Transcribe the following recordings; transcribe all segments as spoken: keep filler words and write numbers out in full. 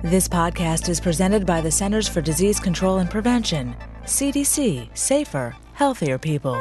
This podcast is presented by the Centers for Disease Control and Prevention. C D C. Safer, healthier people.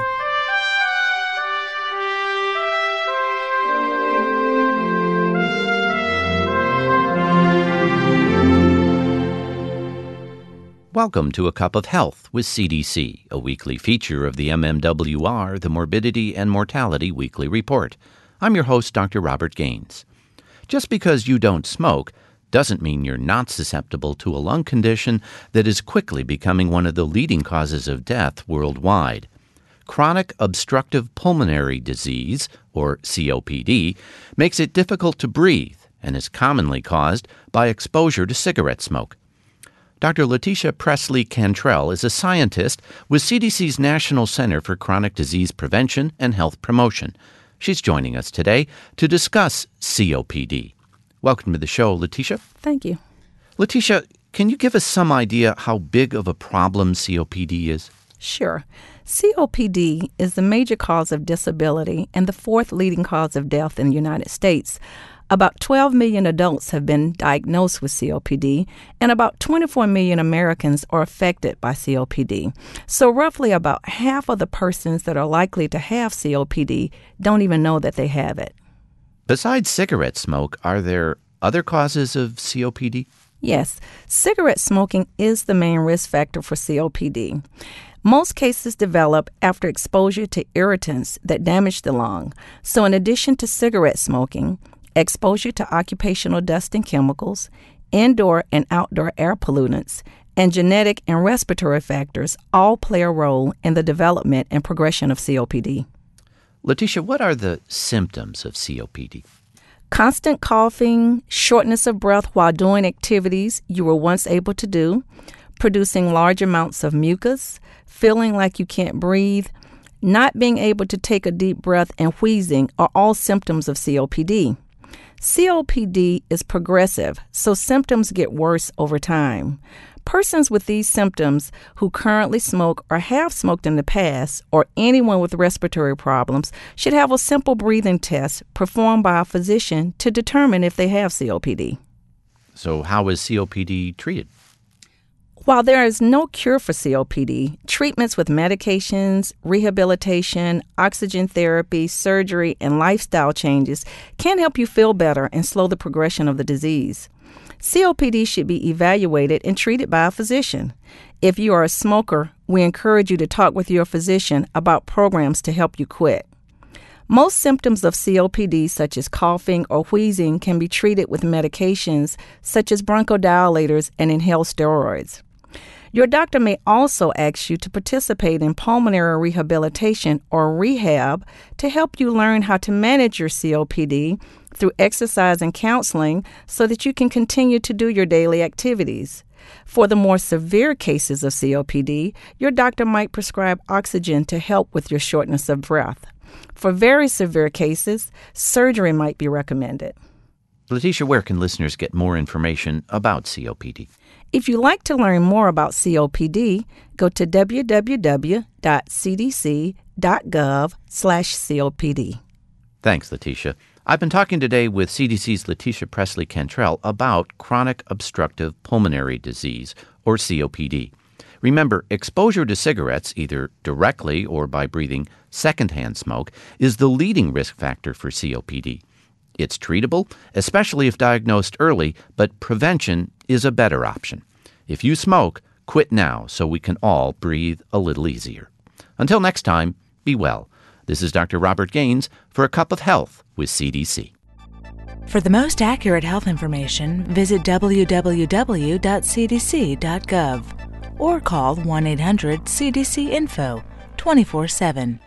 Welcome to A Cup of Health with C D C, a weekly feature of the M M W R, the Morbidity and Mortality Weekly Report. I'm your host, Doctor Robert Gaines. Just because you don't smoke doesn't mean you're not susceptible to a lung condition that is quickly becoming one of the leading causes of death worldwide. Chronic obstructive pulmonary disease, or C O P D, makes it difficult to breathe and is commonly caused by exposure to cigarette smoke. Doctor Letitia Presley-Cantrell is a scientist with C D C's National Center for Chronic Disease Prevention and Health Promotion. She's joining us today to discuss C O P D. Welcome to the show, Letitia. Thank you. Letitia, can you give us some idea how big of a problem C O P D is? Sure. C O P D is the major cause of disability and the fourth leading cause of death in the United States. About twelve million adults have been diagnosed with C O P D, and about twenty-four million Americans are affected by C O P D. So roughly about half of the persons that are likely to have C O P D don't even know that they have it. Besides cigarette smoke, are there other causes of C O P D? Yes, cigarette smoking is the main risk factor for C O P D. Most cases develop after exposure to irritants that damage the lung. So in addition to cigarette smoking, exposure to occupational dust and chemicals, indoor and outdoor air pollutants, and genetic and respiratory factors all play a role in the development and progression of C O P D. Letitia, what are the symptoms of C O P D? Constant coughing, shortness of breath while doing activities you were once able to do, producing large amounts of mucus, feeling like you can't breathe, not being able to take a deep breath, and wheezing are all symptoms of C O P D. C O P D is progressive, so symptoms get worse over time. Persons with these symptoms who currently smoke or have smoked in the past, or anyone with respiratory problems, should have a simple breathing test performed by a physician to determine if they have C O P D. So how is C O P D treated? While there is no cure for C O P D, treatments with medications, rehabilitation, oxygen therapy, surgery, and lifestyle changes can help you feel better and slow the progression of the disease. C O P D should be evaluated and treated by a physician. If you are a smoker, we encourage you to talk with your physician about programs to help you quit. Most symptoms of C O P D, such as coughing or wheezing, can be treated with medications such as bronchodilators and inhaled steroids. Your doctor may also ask you to participate in pulmonary rehabilitation or rehab to help you learn how to manage your C O P D through exercise and counseling so that you can continue to do your daily activities. For the more severe cases of C O P D, your doctor might prescribe oxygen to help with your shortness of breath. For very severe cases, surgery might be recommended. Letitia, where can listeners get more information about C O P D? If you'd like to learn more about C O P D, go to w w w dot c d c dot gov slash C O P D. Thanks, Letitia. I've been talking today with C D C's Letitia Presley-Cantrell about chronic obstructive pulmonary disease, or C O P D. Remember, exposure to cigarettes, either directly or by breathing secondhand smoke, is the leading risk factor for C O P D. It's treatable, especially if diagnosed early, but prevention is a better option. If you smoke, quit now so we can all breathe a little easier. Until next time, be well. This is Doctor Robert Gaines for A Cup of Health with C D C. For the most accurate health information, visit w w w dot c d c dot gov or call one eight hundred C D C info twenty-four seven.